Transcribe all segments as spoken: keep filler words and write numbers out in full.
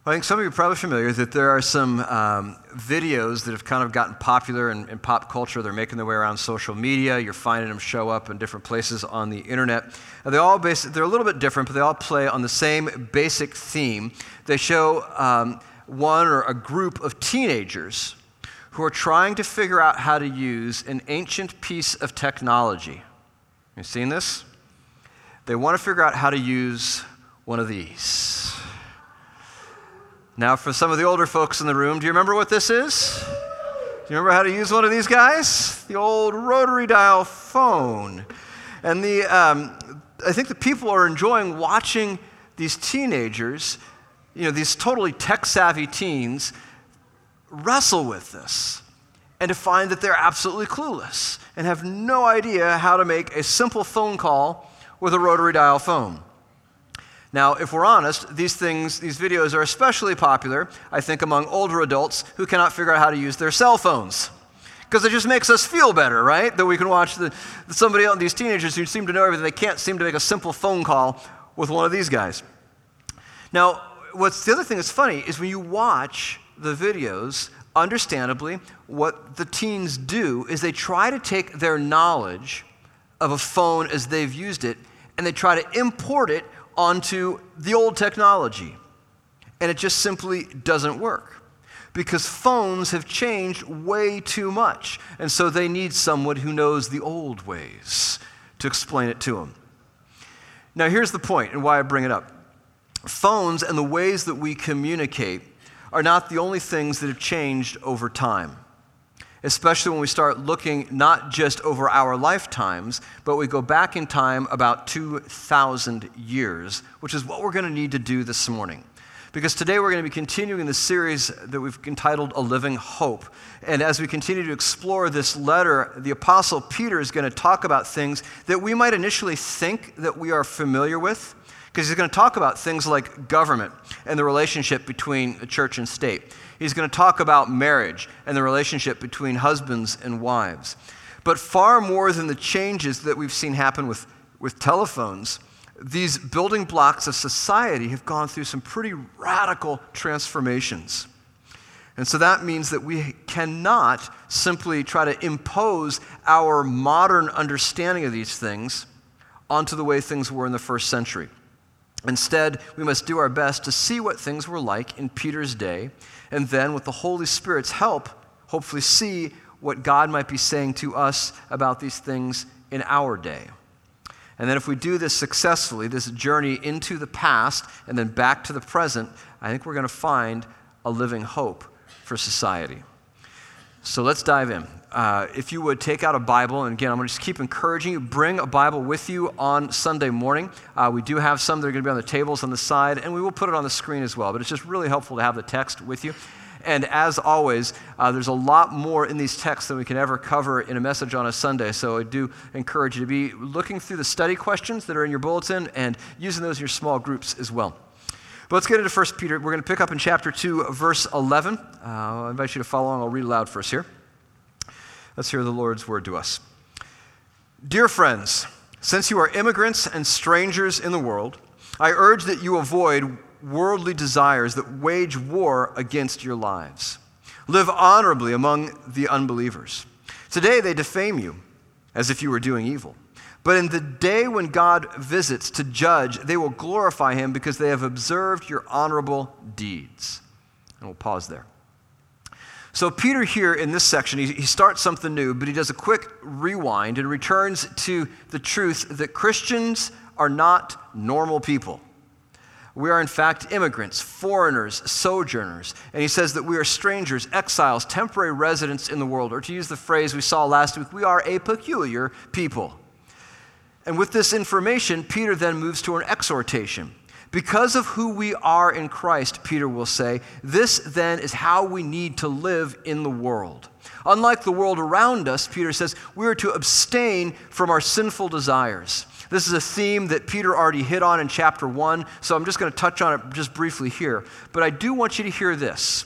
I think some of you are probably familiar that there are some um, videos that have kind of gotten popular in, in pop culture. They're making their way around social media. You're finding them show up in different places on the internet. And they all basi- they're a little bit different, but they all play on the same basic theme. They show um, one or a group of teenagers who are trying to figure out how to use an ancient piece of technology. You seen this? They want to figure out how to use one of these. Now, for some of the older folks in the room, do you remember what this is? Do you remember how to use one of these guys? The old rotary dial phone. And the um, I think the people are enjoying watching these teenagers, you know, these totally tech-savvy teens, wrestle with this and to find that they're absolutely clueless and have no idea how to make a simple phone call with a rotary dial phone. Now, if we're honest, these things, these videos are especially popular, I think, among older adults who cannot figure out how to use their cell phones. Because it just makes us feel better, right? That we can watch the, somebody else, these teenagers who seem to know everything, they can't seem to make a simple phone call with one of these guys. Now, what's the other thing that's funny is when you watch the videos, understandably, what the teens do is they try to take their knowledge of a phone as they've used it, and they try to import it onto the old technology. And it just simply doesn't work because phones have changed way too much. And so they need someone who knows the old ways to explain it to them. Now, here's the point and why I bring it up. Phones and the ways that we communicate are not the only things that have changed over time, especially when we start looking not just over our lifetimes, but we go back in time about two thousand years, which is what we're going to need to do this morning. Because today we're going to be continuing the series that we've entitled A Living Hope. And as we continue to explore this letter, the Apostle Peter is going to talk about things that we might initially think that we are familiar with, because he's going to talk about things like government and the relationship between the church and state. He's going to talk about marriage and the relationship between husbands and wives. But far more than the changes that we've seen happen with, with telephones, these building blocks of society have gone through some pretty radical transformations. And so that means that we cannot simply try to impose our modern understanding of these things onto the way things were in the first century. Instead, we must do our best to see what things were like in Peter's day, and then, with the Holy Spirit's help, hopefully see what God might be saying to us about these things in our day. And then if we do this successfully, this journey into the past and then back to the present, I think we're going to find a living hope for society. So let's dive in. Uh, if you would take out a Bible, and again, I'm going to just keep encouraging you, bring a Bible with you on Sunday morning. Uh, we do have some that are going to be on the tables on the side, and we will put it on the screen as well, but it's just really helpful to have the text with you. And as always, uh, there's a lot more in these texts than we can ever cover in a message on a Sunday, so I do encourage you to be looking through the study questions that are in your bulletin and using those in your small groups as well. But let's get into First Peter. We're going to pick up in chapter two, verse eleven. Uh, I'll invite you to follow along. I'll read aloud for us here. Let's hear the Lord's word to us. Dear friends, since you are immigrants and strangers in the world, I urge that you avoid worldly desires that wage war against your lives. Live honorably among the unbelievers. Today they defame you as if you were doing evil. But in the day when God visits to judge, they will glorify him because they have observed your honorable deeds. And we'll pause there. So Peter here in this section, he, he starts something new, but he does a quick rewind and returns to the truth that Christians are not normal people. We are in fact immigrants, foreigners, sojourners. And he says that we are strangers, exiles, temporary residents in the world. Or to use the phrase we saw last week, we are a peculiar people. And with this information, Peter then moves to an exhortation. Because of who we are in Christ, Peter will say, this then is how we need to live in the world. Unlike the world around us, Peter says, we are to abstain from our sinful desires. This is a theme that Peter already hit on in chapter one, so I'm just going to touch on it just briefly here. But I do want you to hear this.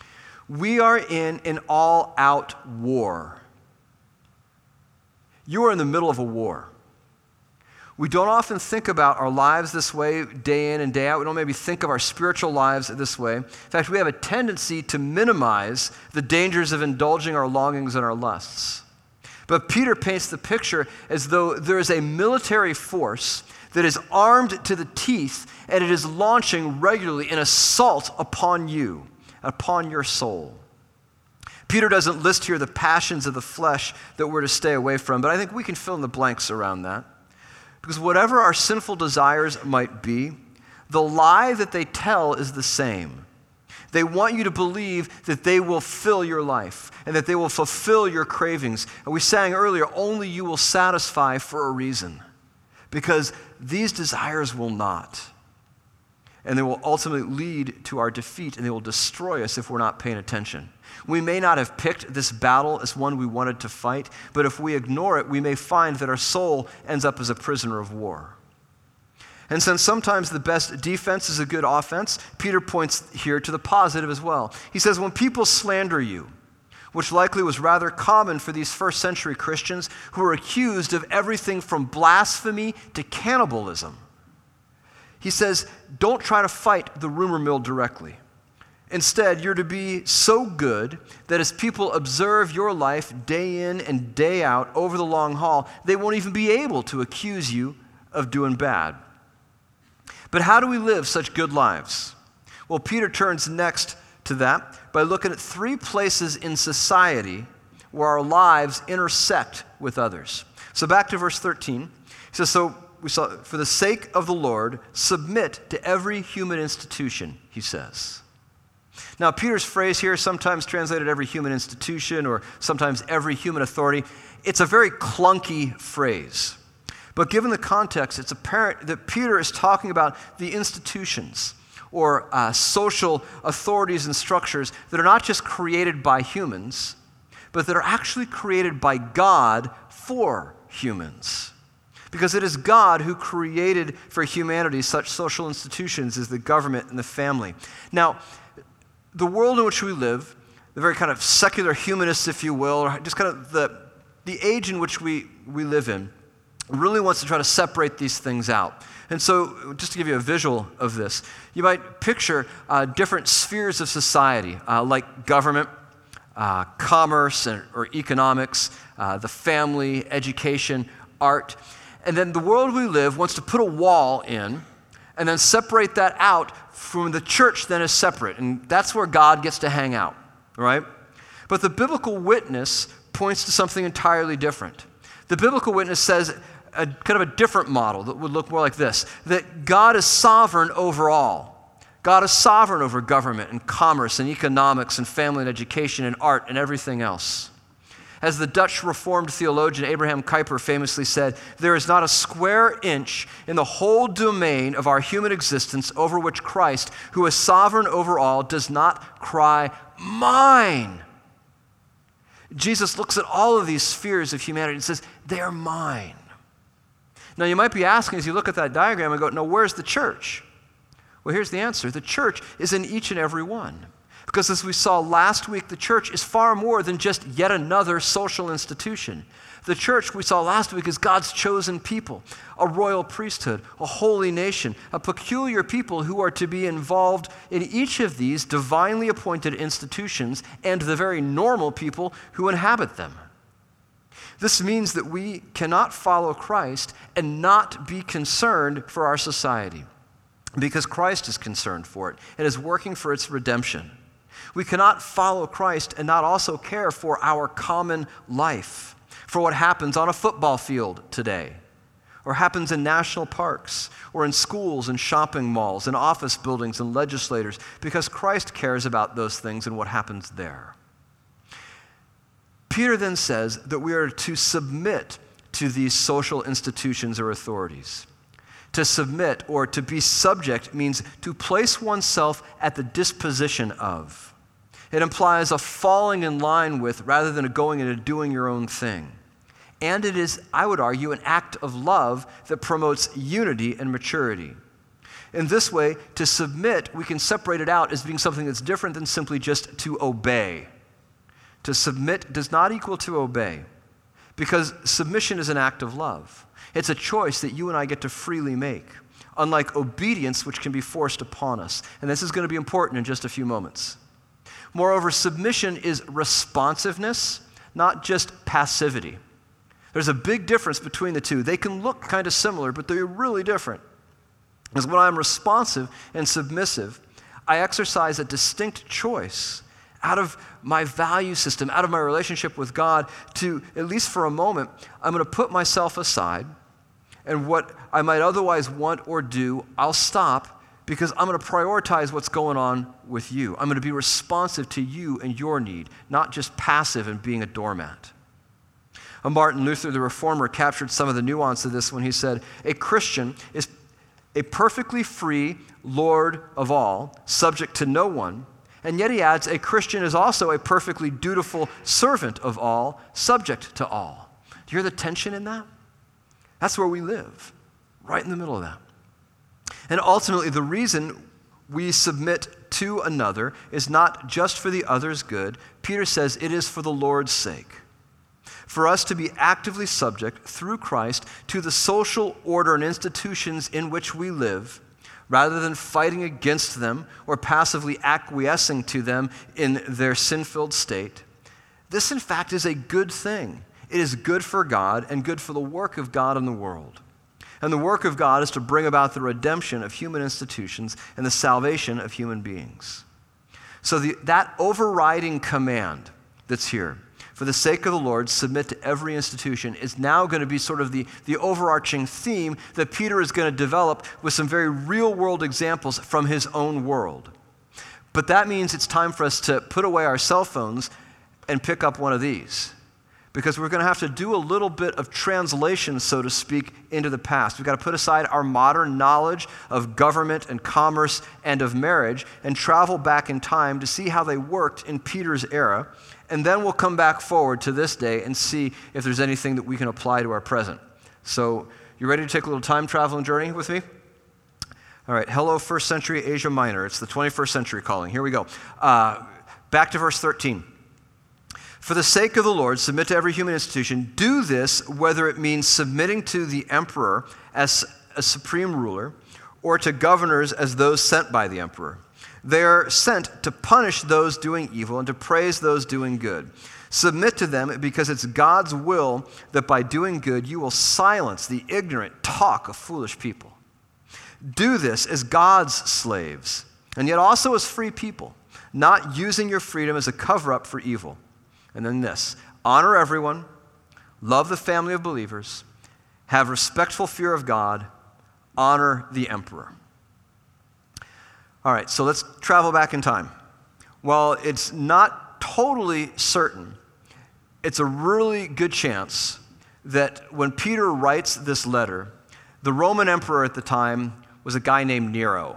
We are in an all-out war. You are in the middle of a war. We don't often think about our lives this way day in and day out. We don't maybe think of our spiritual lives this way. In fact, we have a tendency to minimize the dangers of indulging our longings and our lusts. But Peter paints the picture as though there is a military force that is armed to the teeth, and it is launching regularly an assault upon you, upon your soul. Peter doesn't list here the passions of the flesh that we're to stay away from, but I think we can fill in the blanks around that. Because whatever our sinful desires might be, the lie that they tell is the same. They want you to believe that they will fill your life and that they will fulfill your cravings. And we sang earlier, only you will satisfy for a reason. Because these desires will not. And they will ultimately lead to our defeat, and they will destroy us if we're not paying attention. We may not have picked this battle as one we wanted to fight, but if we ignore it, we may find that our soul ends up as a prisoner of war. And since sometimes the best defense is a good offense, Peter points here to the positive as well. He says, when people slander you, which likely was rather common for these first century Christians who were accused of everything from blasphemy to cannibalism, he says, don't try to fight the rumor mill directly. Instead, you're to be so good that as people observe your life day in and day out over the long haul, they won't even be able to accuse you of doing bad. But how do we live such good lives? Well, Peter turns next to that by looking at three places in society where our lives intersect with others. So back to verse thirteen. He says, so we saw, for the sake of the Lord, submit to every human institution, he says. Now, Peter's phrase here, sometimes translated every human institution or sometimes every human authority, it's a very clunky phrase. But given the context, it's apparent that Peter is talking about the institutions or uh, social authorities and structures that are not just created by humans, but that are actually created by God for humans. Because it is God who created for humanity such social institutions as the government and the family. Now, the world in which we live, the very kind of secular humanists, if you will, or just kind of the, the age in which we, we live in, really wants to try to separate these things out. And so, just to give you a visual of this, you might picture uh, different spheres of society, uh, like government, uh, commerce, and, or economics, uh, the family, education, art. And then the world we live wants to put a wall in and then separate that out from the church then is separate. And that's where God gets to hang out, right? But the biblical witness points to something entirely different. The biblical witness says a kind of a different model that would look more like this, that God is sovereign over all. God is sovereign over government and commerce and economics and family and education and art and everything else. As the Dutch Reformed theologian Abraham Kuyper famously said, there is not a square inch in the whole domain of our human existence over which Christ, who is sovereign over all, does not cry, mine. Jesus looks at all of these spheres of humanity and says, they are mine. Now you might be asking as you look at that diagram and go, no, where's the church? Well, here's the answer. The church is in each and every one. Because as we saw last week, the church is far more than just yet another social institution. The church, we saw last week, is God's chosen people, a royal priesthood, a holy nation, a peculiar people who are to be involved in each of these divinely appointed institutions and the very normal people who inhabit them. This means that we cannot follow Christ and not be concerned for our society, because Christ is concerned for it and is working for its redemption. We cannot follow Christ and not also care for our common life, for what happens on a football field today, or happens in national parks, or in schools and shopping malls and office buildings and legislators, because Christ cares about those things and what happens there. Peter then says that we are to submit to these social institutions or authorities. To submit or to be subject means to place oneself at the disposition of. It implies a falling in line with rather than a going into doing your own thing. And it is, I would argue, an act of love that promotes unity and maturity. In this way, to submit, we can separate it out as being something that's different than simply just to obey. To submit does not equal to obey, Because submission is an act of love. It's a choice that you and I get to freely make, unlike obedience, which can be forced upon us. And this is going to be important in just a few moments. Moreover, submission is responsiveness, not just passivity. There's a big difference between the two. They can look kind of similar, but they're really different. Because when I'm responsive and submissive, I exercise a distinct choice out of my value system, out of my relationship with God, to, at least for a moment, I'm going to put myself aside, and what I might otherwise want or do, I'll stop, because I'm going to prioritize what's going on with you. I'm going to be responsive to you and your need, not just passive and being a doormat. Martin Luther, the reformer, captured some of the nuance of this when he said, a Christian is a perfectly free Lord of all, subject to no one, and yet he adds, a Christian is also a perfectly dutiful servant of all, subject to all. Do you hear the tension in that? That's where we live, right in the middle of that. And ultimately, the reason we submit to another is not just for the other's good. Peter says it is for the Lord's sake. For us to be actively subject, through Christ, to the social order and institutions in which we live, rather than fighting against them or passively acquiescing to them in their sin-filled state. This, in fact, is a good thing. It is good for God and good for the work of God in the world. And the work of God is to bring about the redemption of human institutions and the salvation of human beings. So the, that overriding command that's here, for the sake of the Lord, submit to every institution, is now going to be sort of the, the overarching theme that Peter is going to develop with some very real-world examples from his own world. But that means it's time for us to put away our cell phones and pick up one of these, because we're going to have to do a little bit of translation, so to speak, into the past. We've got to put aside our modern knowledge of government and commerce and of marriage and travel back in time to see how they worked in Peter's era. And then we'll come back forward to this day and see if there's anything that we can apply to our present. So, you ready to take a little time traveling journey with me? All right, hello, first century Asia Minor. It's the twenty-first century calling. Here we go. Uh, back to verse thirteen. For the sake of the Lord, submit to every human institution. Do this, whether it means submitting to the emperor as a supreme ruler, or to governors as those sent by the emperor. They are sent to punish those doing evil and to praise those doing good. Submit to them because it's God's will that by doing good you will silence the ignorant talk of foolish people. Do this as God's slaves, and yet also as free people, not using your freedom as a cover-up for evil. And then this, honor everyone, love the family of believers, have respectful fear of God, honor the emperor. All right, so let's travel back in time. While it's not totally certain, it's a really good chance that when Peter writes this letter, the Roman emperor at the time was a guy named Nero.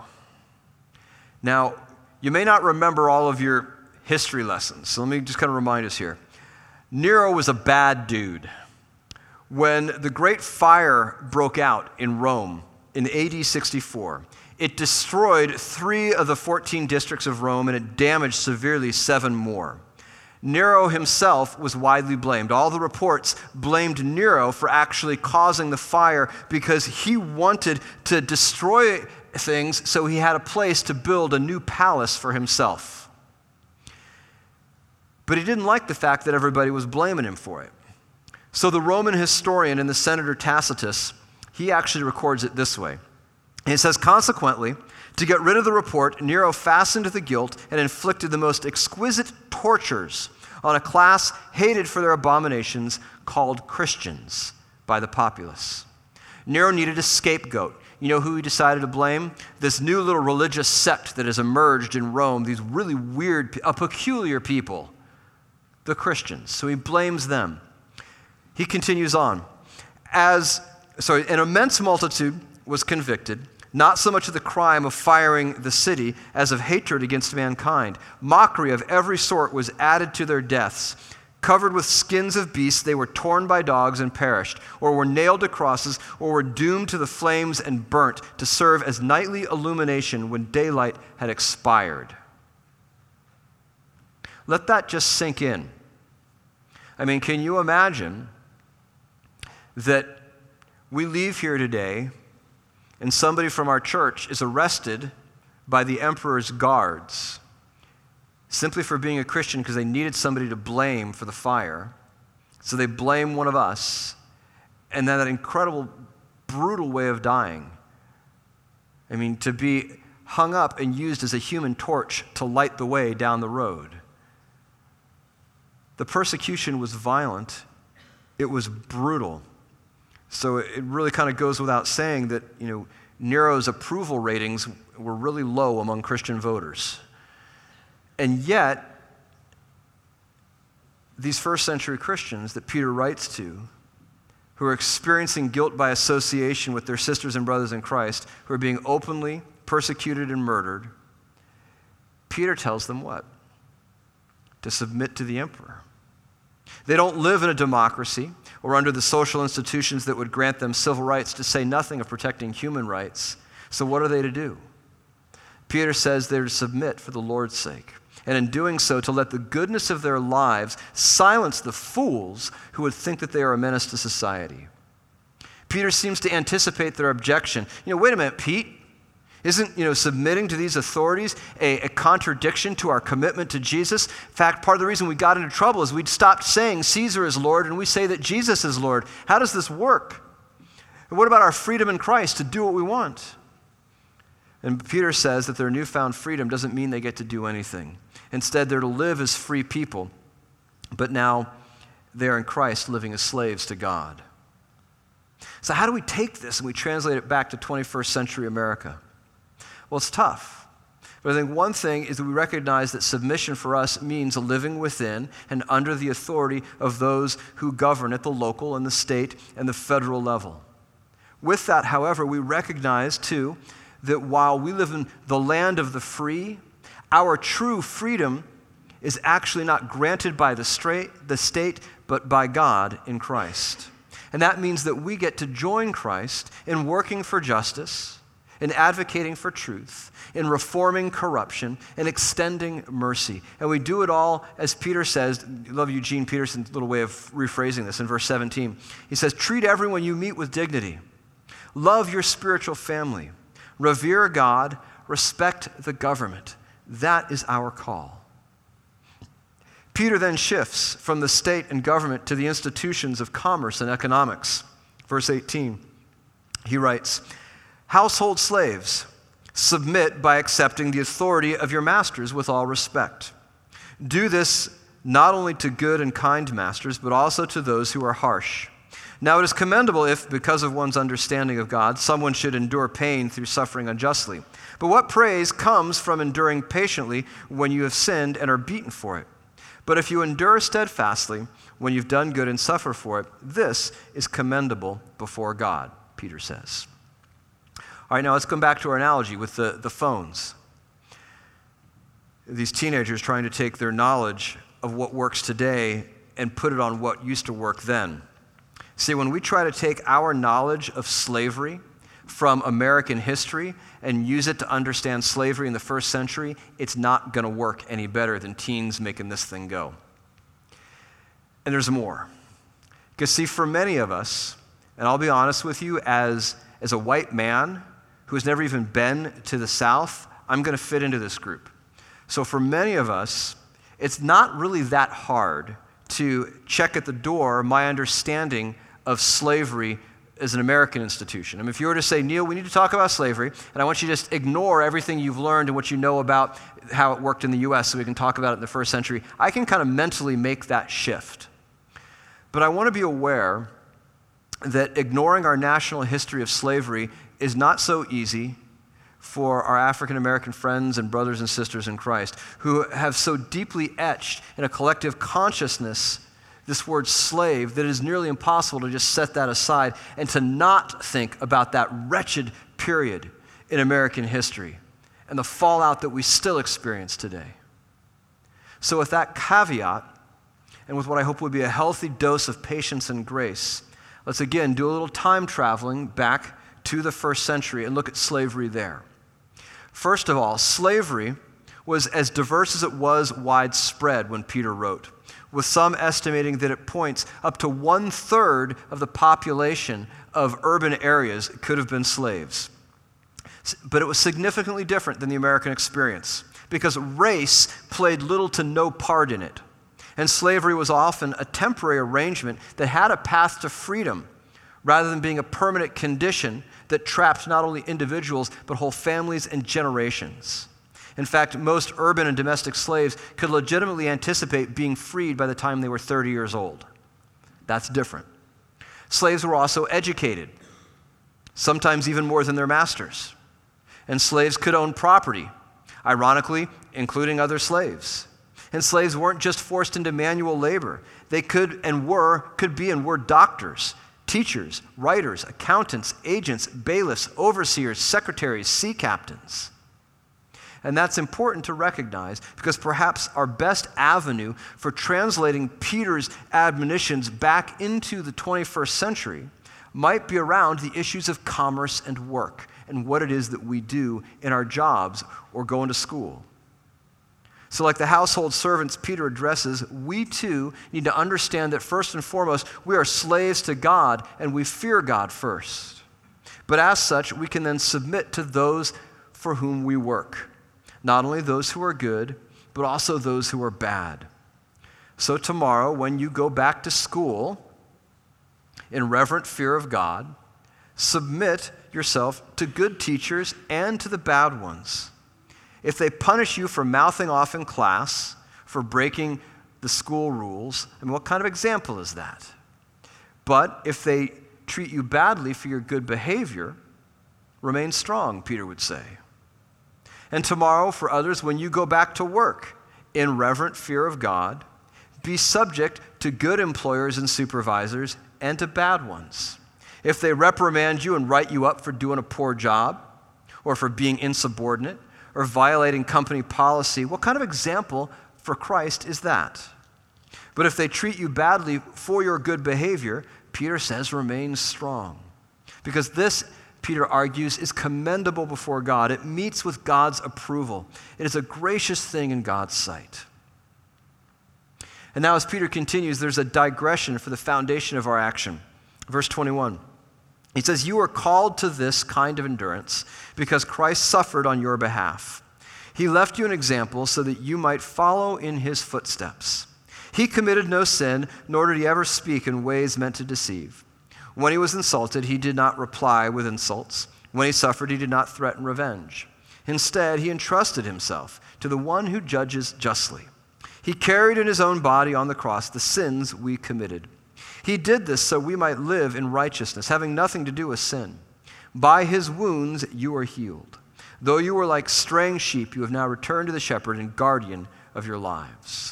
Now, you may not remember all of your history lessons, so let me just kind of remind us here. Nero was a bad dude. When the Great Fire broke out in Rome in A D sixty-four, it destroyed three of the fourteen districts of Rome, and it damaged severely seven more. Nero himself was widely blamed. All the reports blamed Nero for actually causing the fire because he wanted to destroy things so he had a place to build a new palace for himself. But he didn't like the fact that everybody was blaming him for it. So the Roman historian and the senator Tacitus, he actually records it this way. It says, consequently, to get rid of the report, Nero fastened the guilt and inflicted the most exquisite tortures on a class hated for their abominations called Christians by the populace. Nero needed a scapegoat. You know who he decided to blame? This new little religious sect that has emerged in Rome, these really weird, a peculiar people, the Christians. So he blames them. He continues on. As, sorry, an immense multitude was convicted, not so much of the crime of firing the city as of hatred against mankind. Mockery of every sort was added to their deaths. Covered with skins of beasts, they were torn by dogs and perished, or were nailed to crosses, or were doomed to the flames and burnt to serve as nightly illumination when daylight had expired. Let that just sink in. I mean, can you imagine that we leave here today and somebody from our church is arrested by the emperor's guards simply for being a Christian because they needed somebody to blame for the fire. So they blame one of us, and then that incredible, brutal way of dying. I mean, to be hung up and used as a human torch to light the way down the road. The persecution was violent. It was brutal. So it really kind of goes without saying that, you know, Nero's approval ratings were really low among Christian voters. And yet, these first century Christians that Peter writes to, who are experiencing guilt by association with their sisters and brothers in Christ, who are being openly persecuted and murdered, Peter tells them what? To submit to the emperor. They don't live in a democracy or under the social institutions that would grant them civil rights, to say nothing of protecting human rights. So what are they to do? Peter says they're to submit for the Lord's sake, and in doing so, to let the goodness of their lives silence the fools who would think that they are a menace to society. Peter seems to anticipate their objection. You know, wait a minute, Pete. Isn't, you know, submitting to these authorities a, a contradiction to our commitment to Jesus? In fact, part of the reason we got into trouble is we stopped saying Caesar is Lord and we say that Jesus is Lord. How does this work? And what about our freedom in Christ to do what we want? And Peter says that their newfound freedom doesn't mean they get to do anything. Instead, they're to live as free people, but now they're in Christ living as slaves to God. So how do we take this and we translate it back to twenty-first century America? Well, it's tough. But I think one thing is that we recognize that submission for us means living within and under the authority of those who govern at the local and the state and the federal level. With that, however, we recognize too that while we live in the land of the free, our true freedom is actually not granted by the, straight, the state, but by God in Christ. And that means that we get to join Christ in working for justice, in advocating for truth, in reforming corruption, in extending mercy. And we do it all, as Peter says, I love Eugene Peterson's little way of rephrasing this in verse seventeen. He says, treat everyone you meet with dignity. Love your spiritual family. Revere God. Respect the government. That is our call. Peter then shifts from the state and government to the institutions of commerce and economics. Verse eighteen, he writes, household slaves, submit by accepting the authority of your masters with all respect. Do this not only to good and kind masters, but also to those who are harsh. Now it is commendable if, because of one's understanding of God, someone should endure pain through suffering unjustly. But what praise comes from enduring patiently when you have sinned and are beaten for it? But if you endure steadfastly when you've done good and suffer for it, this is commendable before God, Peter says. All right, now let's come back to our analogy with the, the phones. These teenagers trying to take their knowledge of what works today and put it on what used to work then. See, when we try to take our knowledge of slavery from American history and use it to understand slavery in the first century, it's not going to work any better than teens making this thing go. And there's more. Because see, for many of us, and I'll be honest with you, as, as a white man who has never even been to the South, I'm going to fit into this group. So for many of us, it's not really that hard to check at the door my understanding of slavery as an American institution. I mean, if you were to say, Neil, we need to talk about slavery, and I want you to just ignore everything you've learned and what you know about how it worked in the U S so we can talk about it in the first century, I can kind of mentally make that shift. But I want to be aware that ignoring our national history of slavery is not so easy for our African American friends and brothers and sisters in Christ who have so deeply etched in a collective consciousness this word slave that it is nearly impossible to just set that aside and to not think about that wretched period in American history and the fallout that we still experience today. So with that caveat, and with what I hope would be a healthy dose of patience and grace, let's again do a little time traveling back to the first century and look at slavery there. First of all, slavery was as diverse as it was widespread when Peter wrote, with some estimating that at points up to one-third of the population of urban areas could have been slaves. But it was significantly different than the American experience because race played little to no part in it. And slavery was often a temporary arrangement that had a path to freedom rather than being a permanent condition that trapped not only individuals but whole families and generations. In fact, most urban and domestic slaves could legitimately anticipate being freed by the time they were thirty years old. That's different. Slaves were also educated, sometimes even more than their masters. And slaves could own property, ironically, including other slaves. And slaves weren't just forced into manual labor. They could and were, could be and were doctors, teachers, writers, accountants, agents, bailiffs, overseers, secretaries, sea captains. And that's important to recognize because perhaps our best avenue for translating Peter's admonitions back into the twenty-first century might be around the issues of commerce and work and what it is that we do in our jobs or going to school. So like the household servants Peter addresses, we too need to understand that first and foremost, we are slaves to God and we fear God first. But as such, we can then submit to those for whom we work. Not only those who are good, but also those who are bad. So tomorrow, when you go back to school, in reverent fear of God, submit yourself to good teachers and to the bad ones. If they punish you for mouthing off in class, for breaking the school rules, I mean, what kind of example is that? But if they treat you badly for your good behavior, remain strong, Peter would say. And tomorrow, for others, when you go back to work, in reverent fear of God, be subject to good employers and supervisors and to bad ones. If they reprimand you and write you up for doing a poor job, or for being insubordinate, or violating company policy, what kind of example for Christ is that? But if they treat you badly for your good behavior, Peter says remain strong. Because this, Peter argues, is commendable before God. It meets with God's approval. It is a gracious thing in God's sight. And now as Peter continues, there's a digression for the foundation of our action. Verse twenty-one. He says, you are called to this kind of endurance because Christ suffered on your behalf. He left you an example so that you might follow in his footsteps. He committed no sin, nor did he ever speak in ways meant to deceive. When he was insulted, he did not reply with insults. When he suffered, he did not threaten revenge. Instead, he entrusted himself to the one who judges justly. He carried in his own body on the cross the sins we committed. He did this so we might live in righteousness, having nothing to do with sin. By his wounds you are healed. Though you were like straying sheep, you have now returned to the shepherd and guardian of your lives.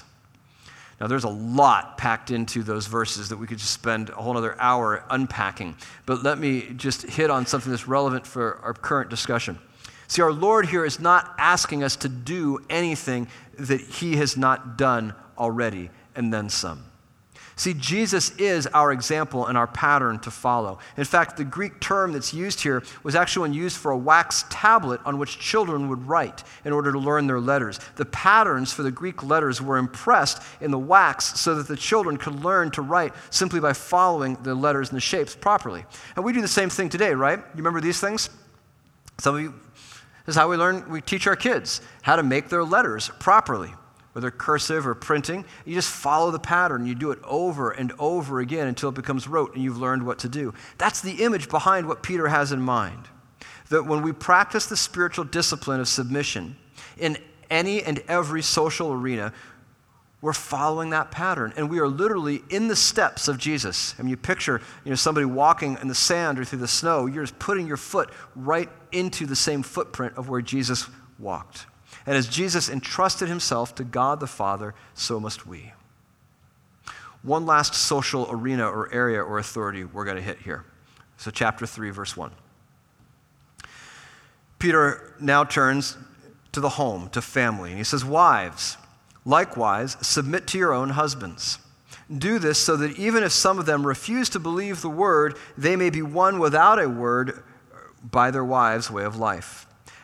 Now there's a lot packed into those verses that we could just spend a whole other hour unpacking. But let me just hit on something that's relevant for our current discussion. See, our Lord here is not asking us to do anything that he has not done already and then some. See, Jesus is our example and our pattern to follow. In fact, the Greek term that's used here was actually one used for a wax tablet on which children would write in order to learn their letters. The patterns for the Greek letters were impressed in the wax so that the children could learn to write simply by following the letters and the shapes properly. And we do the same thing today, right? You remember these things? Some of you, this is how we learn, we teach our kids how to make their letters properly. Whether cursive or printing, you just follow the pattern. You do it over and over again until it becomes rote and you've learned what to do. That's the image behind what Peter has in mind. That when we practice the spiritual discipline of submission in any and every social arena, we're following that pattern. And we are literally in the steps of Jesus. I mean, you picture you know, somebody walking in the sand or through the snow, you're just putting your foot right into the same footprint of where Jesus walked. And as Jesus entrusted himself to God the Father, so must we. One last social arena or area or authority we're going to hit here. So chapter three, verse one. Peter now turns to the home, to family, and he says, wives, likewise, submit to your own husbands. Do this so that even if some of them refuse to believe the word, they may be won without a word by their wives' way of life,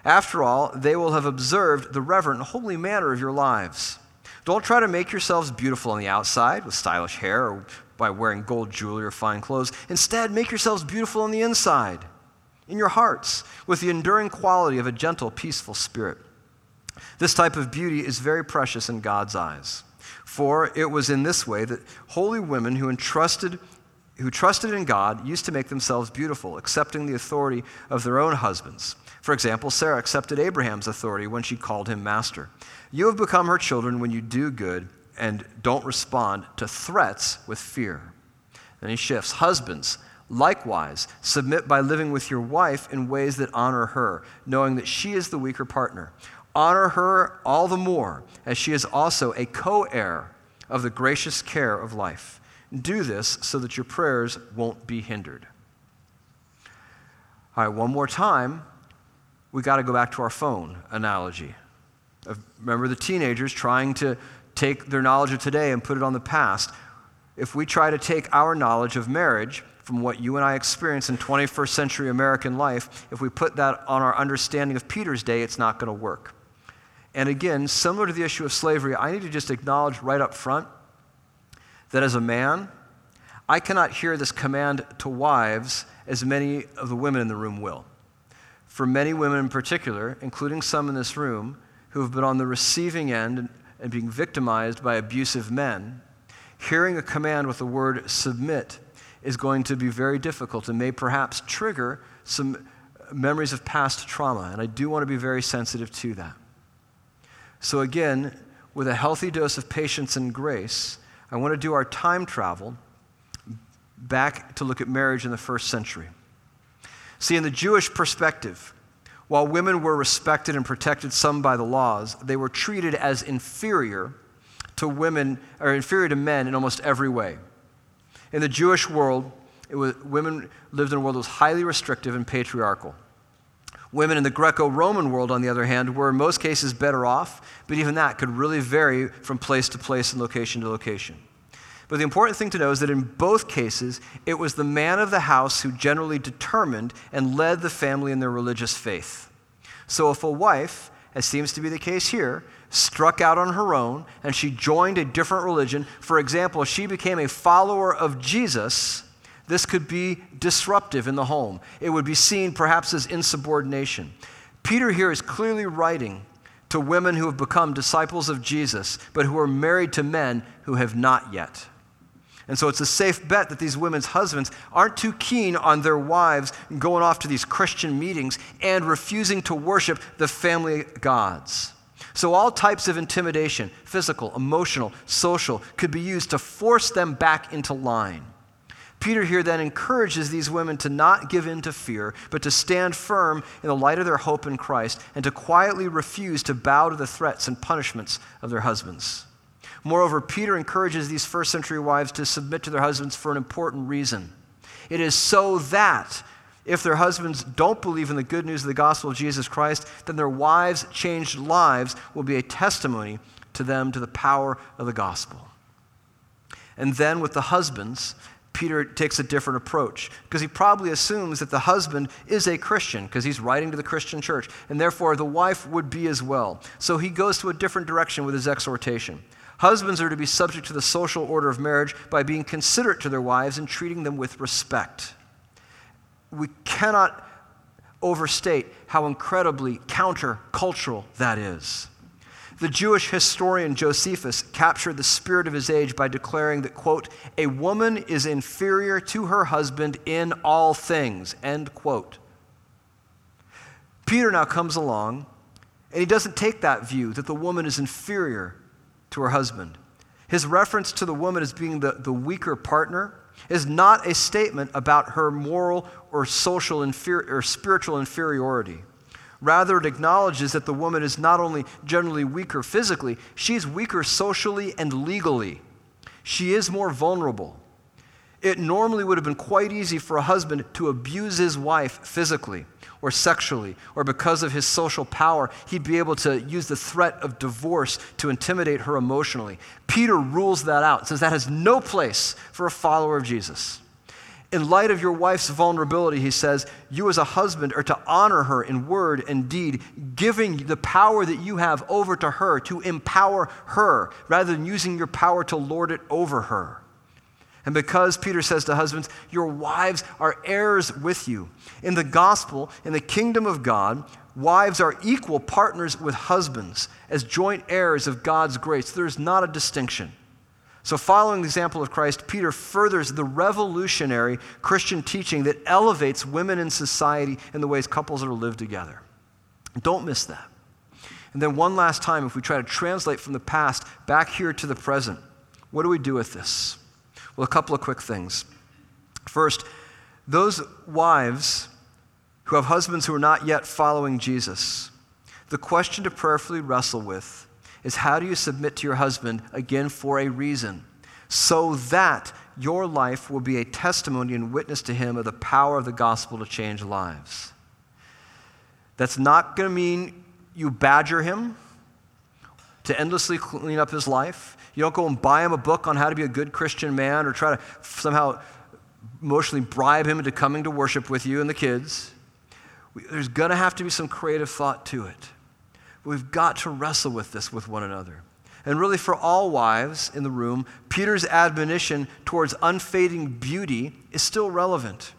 After all, they will have observed the reverent and holy manner of your lives. Don't try to make yourselves beautiful on the outside with stylish hair or by wearing gold jewelry or fine clothes. Instead, make yourselves beautiful on the inside, in your hearts, with the enduring quality of a gentle, peaceful spirit. This type of beauty is very precious in God's eyes. For it was in this way that holy women who entrusted who trusted in God used to make themselves beautiful, accepting the authority of their own husbands. For example, Sarah accepted Abraham's authority when she called him master. You have become her children when you do good and don't respond to threats with fear. Then he shifts. Husbands, likewise, submit by living with your wife in ways that honor her, knowing that she is the weaker partner. Honor her all the more, as she is also a co-heir of the gracious care of life. Do this so that your prayers won't be hindered. All right, one more time, we got to go back to our phone analogy. Remember the teenagers trying to take their knowledge of today and put it on the past. If we try to take our knowledge of marriage from what you and I experience in twenty-first century American life, if we put that on our understanding of Peter's day, it's not going to work. And again, similar to the issue of slavery, I need to just acknowledge right up front that as a man, I cannot hear this command to wives as many of the women in the room will. For many women in particular, including some in this room, who have been on the receiving end and being victimized by abusive men, hearing a command with the word submit is going to be very difficult and may perhaps trigger some memories of past trauma. And I do want to be very sensitive to that. So again, with a healthy dose of patience and grace, I want to do our time travel back to look at marriage in the first century. See, in the Jewish perspective, while women were respected and protected some by the laws, they were treated as inferior to women, or inferior to men in almost every way. In the Jewish world, it was, women lived in a world that was highly restrictive and patriarchal. Women in the Greco-Roman world, on the other hand, were in most cases better off, but even that could really vary from place to place and location to location. But the important thing to know is that in both cases, it was the man of the house who generally determined and led the family in their religious faith. So if a wife, as seems to be the case here, struck out on her own and she joined a different religion, for example, she became a follower of Jesus, this could be disruptive in the home. It would be seen perhaps as insubordination. Peter here is clearly writing to women who have become disciples of Jesus, but who are married to men who have not yet. And so it's a safe bet that these women's husbands aren't too keen on their wives going off to these Christian meetings and refusing to worship the family gods. So all types of intimidation, physical, emotional, social, could be used to force them back into line. Peter here then encourages these women to not give in to fear, but to stand firm in the light of their hope in Christ and to quietly refuse to bow to the threats and punishments of their husbands. Moreover, Peter encourages these first century wives to submit to their husbands for an important reason. It is so that if their husbands don't believe in the good news of the gospel of Jesus Christ, then their wives' changed lives will be a testimony to them to the power of the gospel. And then with the husbands, Peter takes a different approach because he probably assumes that the husband is a Christian because he's writing to the Christian church, and therefore the wife would be as well. So he goes to a different direction with his exhortation. Husbands are to be subject to the social order of marriage by being considerate to their wives and treating them with respect. We cannot overstate how incredibly countercultural that is. The Jewish historian Josephus captured the spirit of his age by declaring that, quote, a woman is inferior to her husband in all things, end quote. Peter now comes along, and he doesn't take that view that the woman is inferior to her husband. His reference to the woman as being the, the weaker partner is not a statement about her moral or social inferi- or spiritual inferiority. Rather, it acknowledges that the woman is not only generally weaker physically, she's weaker socially and legally. She is more vulnerable. It normally would have been quite easy for a husband to abuse his wife physically or sexually, or because of his social power, he'd be able to use the threat of divorce to intimidate her emotionally. Peter rules that out, says that has no place for a follower of Jesus. In light of your wife's vulnerability, he says, you as a husband are to honor her in word and deed, giving the power that you have over to her to empower her rather than using your power to lord it over her. And because Peter says to husbands, your wives are heirs with you. In the gospel, in the kingdom of God, wives are equal partners with husbands as joint heirs of God's grace. There's not a distinction. So following the example of Christ, Peter furthers the revolutionary Christian teaching that elevates women in society in the ways couples are to live together. Don't miss that. And then one last time, if we try to translate from the past back here to the present, what do we do with this? Well, a couple of quick things. First, those wives who have husbands who are not yet following Jesus, the question to prayerfully wrestle with is, how do you submit to your husband, again, for a reason, so that your life will be a testimony and witness to him of the power of the gospel to change lives? That's not going to mean you badger him to endlessly clean up his life. You don't go and buy him a book on how to be a good Christian man or try to somehow emotionally bribe him into coming to worship with you and the kids. There's going to have to be some creative thought to it. We've got to wrestle with this with one another. And really, for all wives in the room, Peter's admonition towards unfading beauty is still relevant.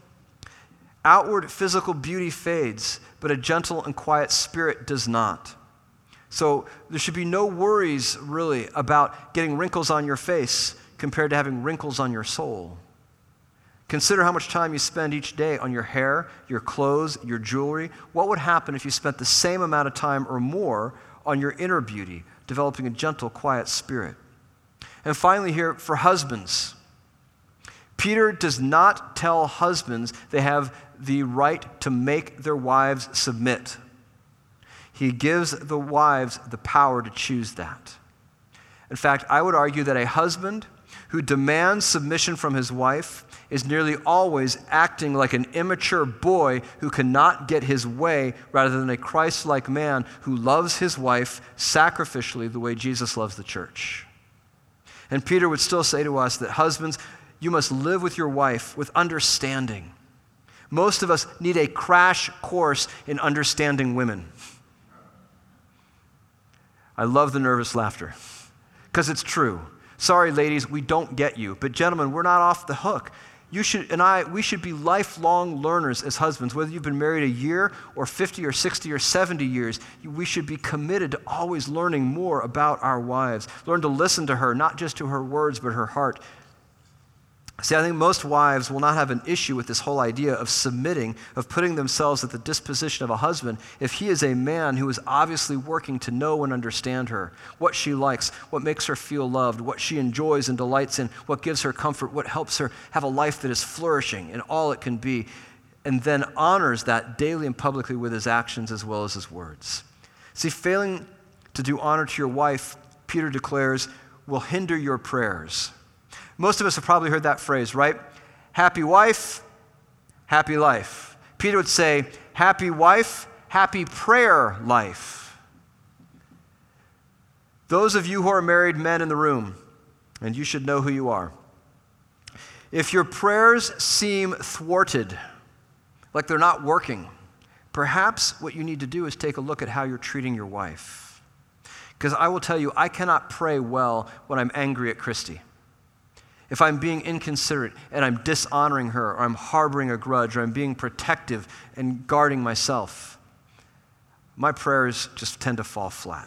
Outward physical beauty fades, but a gentle and quiet spirit does not. So there should be no worries, really, about getting wrinkles on your face compared to having wrinkles on your soul. Consider how much time you spend each day on your hair, your clothes, your jewelry. What would happen if you spent the same amount of time or more on your inner beauty, developing a gentle, quiet spirit? And finally here, for husbands, Peter does not tell husbands they have the right to make their wives submit. He gives the wives the power to choose that. In fact, I would argue that a husband who demands submission from his wife is nearly always acting like an immature boy who cannot get his way rather than a Christ-like man who loves his wife sacrificially the way Jesus loves the church. And Peter would still say to us that husbands, you must live with your wife with understanding. Most of us need a crash course in understanding women. I love the nervous laughter because it's true. Sorry, ladies, we don't get you. But gentlemen, we're not off the hook. You should, and I, we should be lifelong learners as husbands. Whether you've been married a year or fifty or sixty or seventy years, we should be committed to always learning more about our wives. Learn to listen to her, not just to her words, but her heart. See, I think most wives will not have an issue with this whole idea of submitting, of putting themselves at the disposition of a husband if he is a man who is obviously working to know and understand her, what she likes, what makes her feel loved, what she enjoys and delights in, what gives her comfort, what helps her have a life that is flourishing in all it can be, and then honors that daily and publicly with his actions as well as his words. See, failing to do honor to your wife, Peter declares, will hinder your prayers. Most of us have probably heard that phrase, right? Happy wife, happy life. Peter would say, happy wife, happy prayer life. Those of you who are married men in the room, and you should know who you are, if your prayers seem thwarted, like they're not working, perhaps what you need to do is take a look at how you're treating your wife. Because I will tell you, I cannot pray well when I'm angry at Christy. If I'm being inconsiderate and I'm dishonoring her, or I'm harboring a grudge, or I'm being protective and guarding myself, my prayers just tend to fall flat.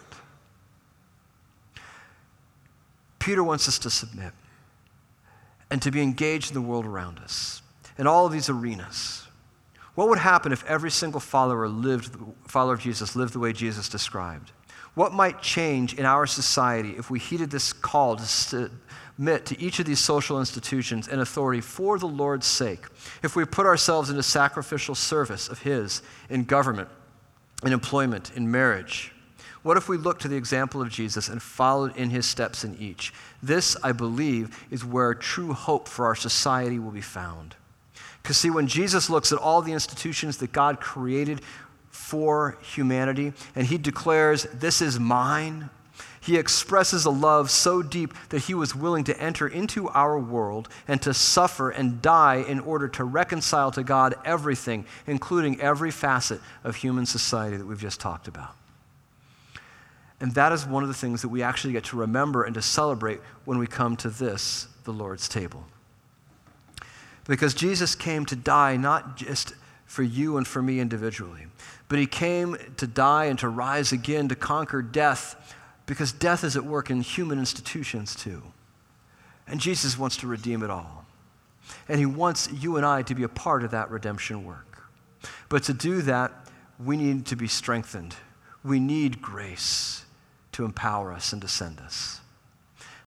Peter wants us to submit and to be engaged in the world around us, in all of these arenas. What would happen if every single follower lived, follower of Jesus lived the way Jesus described? What might change in our society if we heeded this call to submit to each of these social institutions and authority for the Lord's sake? If we put ourselves into sacrificial service of His in government, in employment, in marriage? What if we looked to the example of Jesus and followed in His steps in each? This, I believe, is where true hope for our society will be found. Because see, when Jesus looks at all the institutions that God created for humanity, and He declares, this is mine, He expresses a love so deep that he was willing to enter into our world and to suffer and die in order to reconcile to God everything, including every facet of human society that we've just talked about. And that is one of the things that we actually get to remember and to celebrate when we come to this, the Lord's table. Because Jesus came to die not just for you and for me individually, but he came to die and to rise again to conquer death, because death is at work in human institutions too. And Jesus wants to redeem it all. And he wants you and I to be a part of that redemption work. But to do that, we need to be strengthened. We need grace to empower us and to send us.